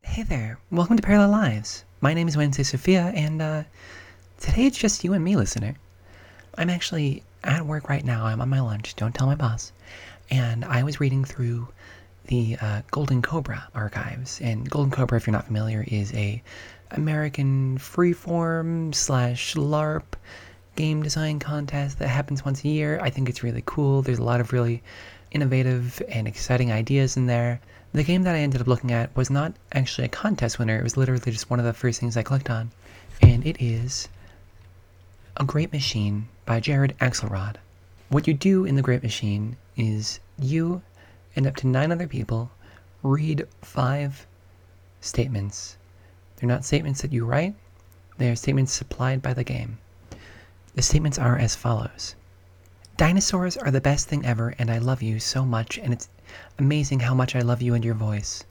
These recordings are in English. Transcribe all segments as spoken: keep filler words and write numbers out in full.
Hey there, welcome to Parallel Lives. My name is Wednesday Sophia, and uh, today it's just you and me, listener. I'm actually at work right now. I'm on my lunch, don't tell my boss. And I was reading through the uh, Golden Cobra archives. And Golden Cobra, if you're not familiar, is a American freeform slash LARP game design contest that happens once a year. I think it's really cool. There's a lot of really innovative and exciting ideas in there. The game that I ended up looking at was not actually a contest winner. It was literally just one of the first things I clicked on. And it is A Great Machine by Jared Axelrod. What you do in The Great Machine is you and up to nine other people read five statements. They're not statements that you write. They are statements supplied by the game. The statements are as follows. Dinosaurs are the best thing ever, and I love you so much, and it's amazing how much I love you and your voice.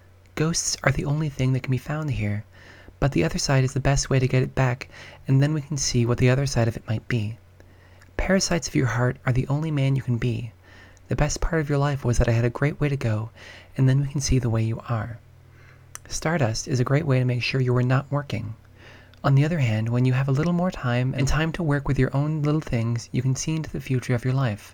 Ghosts are the only thing that can be found here, but the other side is the best way to get it back, and then we can see what the other side of it might be. Parasites of your heart are the only man you can be. The best part of your life was that I had a great way to go, and then we can see the way you are. Stardust is a great way to make sure you are not working. On the other hand, when you have a little more time and time to work with your own little things, you can see into the future of your life.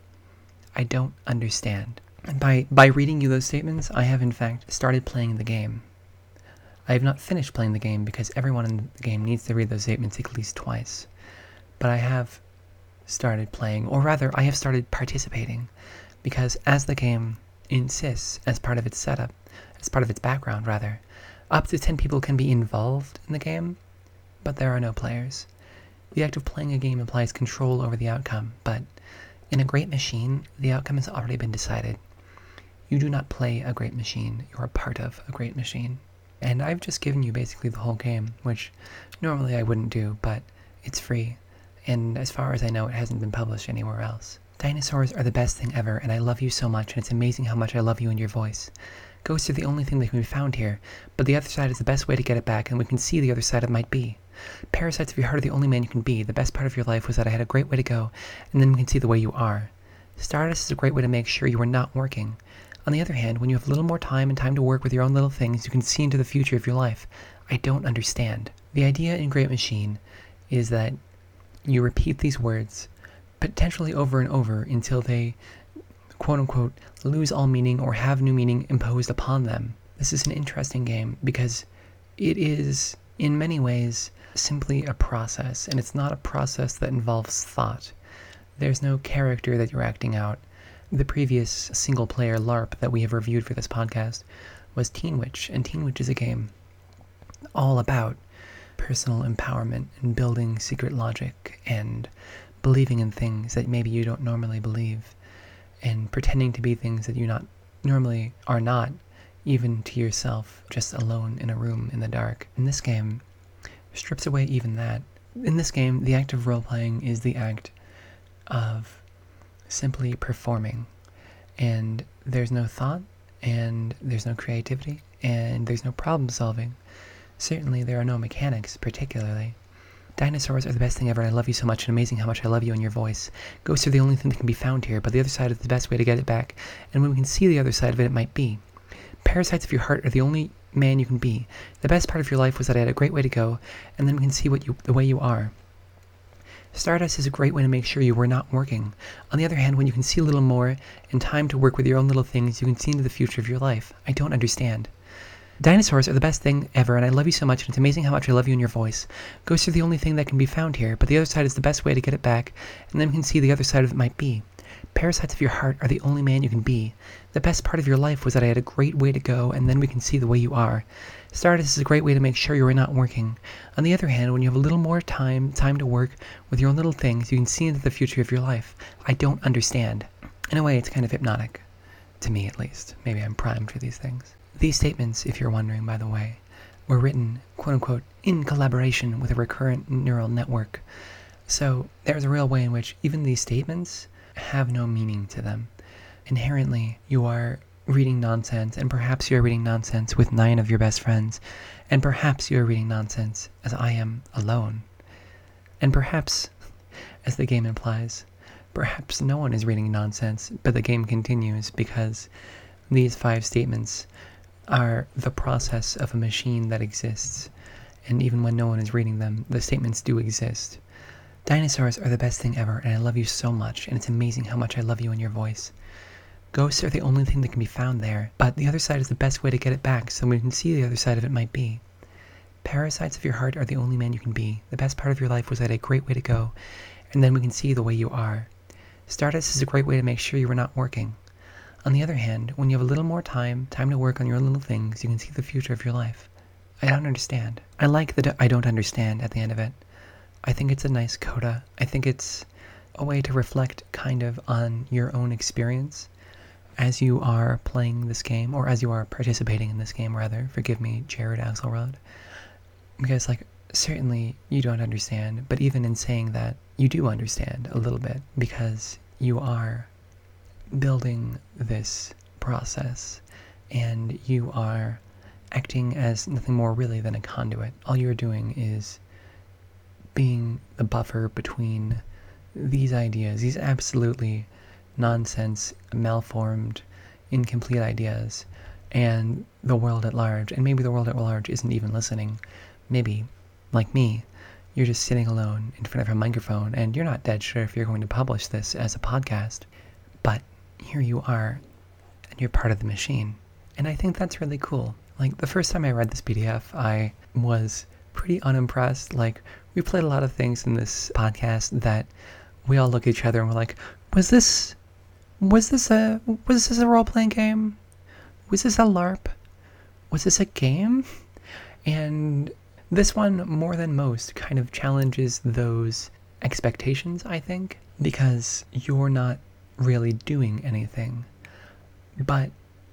I don't understand. And by, by reading you those statements, I have in fact started playing the game. I have not finished playing the game because everyone in the game needs to read those statements at least twice. But I have started playing, or rather, I have started participating, because as the game insists, as part of its setup, as part of its background rather, up to ten people can be involved in the game, but there are no players. The act of playing a game implies control over the outcome, but in A Great Machine, the outcome has already been decided. You do not play a great machine, you're a part of a great machine. And I've just given you basically the whole game, which normally I wouldn't do, but it's free, and as far as I know, it hasn't been published anywhere else. Dinosaurs are the best thing ever, and I love you so much, and it's amazing how much I love you and your voice. Ghosts are the only thing that can be found here, but the other side is the best way to get it back, and we can see the other side it might be. Parasites of your heart are the only man you can be. The best part of your life was that I had a great way to go, and then we can see the way you are. Stardust is a great way to make sure you are not working. On the other hand, when you have a little more time and time to work with your own little things, you can see into the future of your life. I don't understand. The idea in Great Machine is that you repeat these words, potentially over and over, until they, quote-unquote, lose all meaning or have new meaning imposed upon them. This is an interesting game because it is, in many ways, simply a process, and it's not a process that involves thought. There's no character that you're acting out. The previous single-player LARP that we have reviewed for this podcast was Teen Witch, and Teen Witch is a game all about personal empowerment and building secret logic and believing in things that maybe you don't normally believe and pretending to be things that you not normally are not, even to yourself, just alone in a room in the dark. In this game, strips away even that. In this game, the act of role-playing is the act of simply performing, and there's no thought, and there's no creativity, and there's no problem solving. Certainly there are no mechanics, particularly. Dinosaurs are the best thing ever, and I love you so much, and amazing how much I love you and your voice. Ghosts are the only thing that can be found here, but the other side is the best way to get it back, and when we can see the other side of it, it might be. Parasites of your heart are the only man you can be. The best part of your life was that I had a great way to go, and then we can see what you, the way you are. Stardust is a great way to make sure you were not working. On the other hand, when you can see a little more and time to work with your own little things, you can see into the future of your life. I don't understand. Dinosaurs are the best thing ever, and I love you so much, and it's amazing how much I love you and your voice. Ghosts are the only thing that can be found here, but the other side is the best way to get it back, and then we can see the other side of it might be. Parasites of your heart are the only man you can be. The best part of your life was that I had a great way to go, and then we can see the way you are. Stardust is a great way to make sure you are not working. On the other hand, when you have a little more time, time to work with your own little things, you can see into the future of your life. I don't understand. In a way, it's kind of hypnotic. To me, at least. Maybe I'm primed for these things. These statements, if you're wondering, by the way, were written, quote-unquote, in collaboration with a recurrent neural network. So there's a real way in which even these statements have no meaning to them. Inherently, you are reading nonsense, and perhaps you are reading nonsense with nine of your best friends, and perhaps you are reading nonsense as I am alone. And perhaps, as the game implies, perhaps no one is reading nonsense, but the game continues because these five statements are the process of a machine that exists, and even when no one is reading them, the statements do exist. Dinosaurs are the best thing ever, and I love you so much, and it's amazing how much I love you and your voice. Ghosts are the only thing that can be found there, but the other side is the best way to get it back, so we can see the other side of it might be. Parasites of your heart are the only man you can be. The best part of your life was at a great way to go, and then we can see the way you are. Stardust is a great way to make sure you are not working. On the other hand, when you have a little more time, time to work on your little things, you can see the future of your life. I don't understand. I like the I don't understand at the end of it. I think it's a nice coda. I think it's a way to reflect kind of on your own experience as you are playing this game, or as you are participating in this game, rather. Forgive me, Jared Axelrod. Because, like, certainly you don't understand, but even in saying that, you do understand a little bit, because you are building this process, and you are acting as nothing more really than a conduit. All you're doing is being the buffer between these ideas, these absolutely nonsense, malformed, incomplete ideas, and the world at large. And maybe the world at large isn't even listening. Maybe, like me, you're just sitting alone in front of a microphone, and you're not dead sure if you're going to publish this as a podcast. But here you are, and you're part of the machine. And I think that's really cool. Like, the first time I read this P D F, I was pretty unimpressed. Like, we played a lot of things in this podcast that we all look at each other and we're like, was this... Was this a was this a role-playing game? Was this a LARP? Was this a game? And this one, more than most, kind of challenges those expectations, I think, because you're not really doing anything. But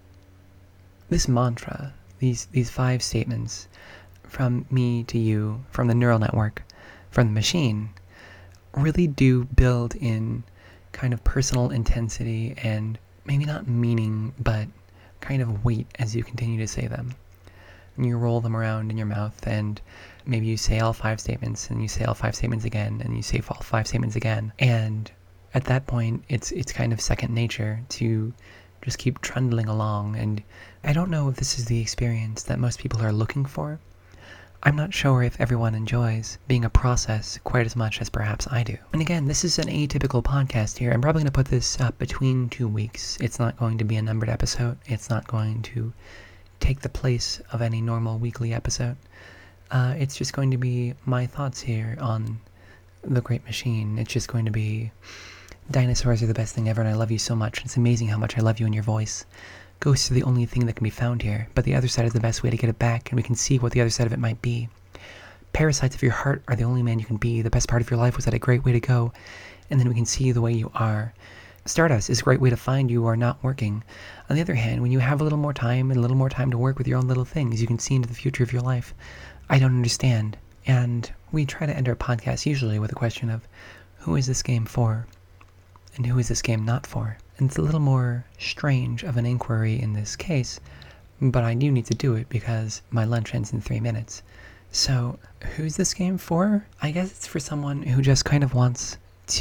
this mantra, these these five statements, from me to you, from the neural network, from the machine, really do build in kind of personal intensity and maybe not meaning, but kind of weight as you continue to say them. And you roll them around in your mouth, and maybe you say all five statements, and you say all five statements again, and you say all five statements again. And at that point, it's it's kind of second nature to just keep trundling along. And I don't know if this is the experience that most people are looking for. I'm not sure if everyone enjoys being a process quite as much as perhaps I do. And again, this is an atypical podcast here. I'm probably going to put this up between two weeks. It's not going to be a numbered episode. It's not going to take the place of any normal weekly episode. Uh, it's just going to be my thoughts here on the Great Machine. It's just going to be, dinosaurs are the best thing ever, and I love you so much. It's amazing how much I love you and your voice. Ghosts are the only thing that can be found here, but the other side is the best way to get it back, and we can see what the other side of it might be. Parasites of your heart are the only man you can be. The best part of your life was at a great way to go, and then we can see the way you are. Stardust is a great way to find you who are not working. On the other hand, when you have a little more time and a little more time to work with your own little things, you can see into the future of your life. I don't understand. And we try to end our podcast usually with a question of, who is this game for? And who is this game not for? And it's a little more strange of an inquiry in this case, but I do need to do it because my lunch ends in three minutes. So, who's this game for? I guess it's for someone who just kind of wants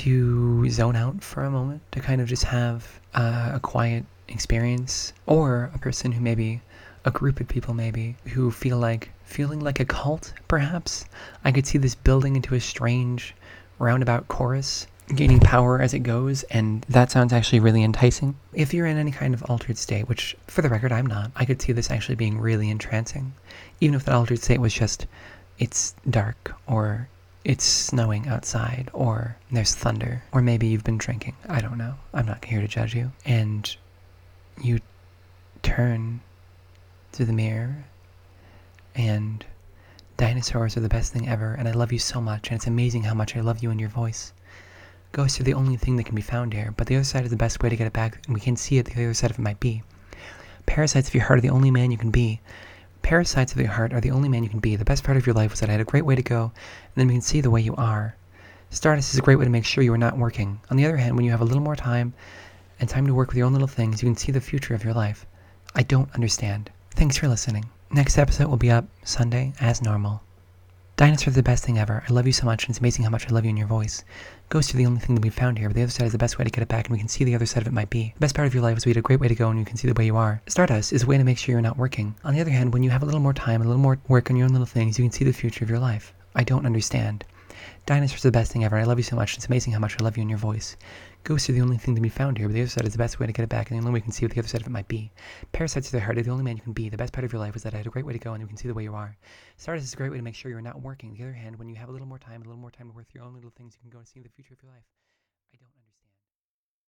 to zone out for a moment, to kind of just have uh, a quiet experience, or a person who maybe, a group of people maybe, who feel like, feeling like a cult, perhaps. I could see this building into a strange roundabout chorus, gaining power as it goes, and that sounds actually really enticing. If you're in any kind of altered state, which, for the record, I'm not, I could see this actually being really entrancing. Even if that altered state was just, it's dark, or it's snowing outside, or there's thunder, or maybe you've been drinking. I don't know. I'm not here to judge you. And you turn to the mirror, and dinosaurs are the best thing ever, and I love you so much, and it's amazing how much I love you and your voice. Ghosts are the only thing that can be found here, but the other side is the best way to get it back, and we can see it the other side of it might be. Parasites of your heart are the only man you can be. Parasites of your heart are the only man you can be. The best part of your life was that I had a great way to go, and then we can see the way you are. Stardust is a great way to make sure you are not working. On the other hand, when you have a little more time, and time to work with your own little things, you can see the future of your life. I don't understand. Thanks for listening. Next episode will be up Sunday, as normal. Dinosaurs are the best thing ever. I love you so much, and it's amazing how much I love you in your voice. Ghosts are the only thing that we've found here, but the other side is the best way to get it back, and we can see the other side of it might be. The best part of your life is we had a great way to go, and you can see the way you are. Stardust is a way to make sure you're not working. On the other hand, when you have a little more time, a little more work on your own little things, you can see the future of your life. I don't understand. Dinosaurs are the best thing ever, and I love you so much, and it's amazing how much I love you in your voice. Ghosts are the only thing to be found here, but the other side is the best way to get it back, and the only way we can see what the other side of it might be. Parasites are the heart of the only man you can be. The best part of your life is that I had a great way to go, and you can see the way you are. Stardust is a great way to make sure you're not working. On the other hand, when you have a little more time, a little more time to work through your own little things, you can go and see the future of your life.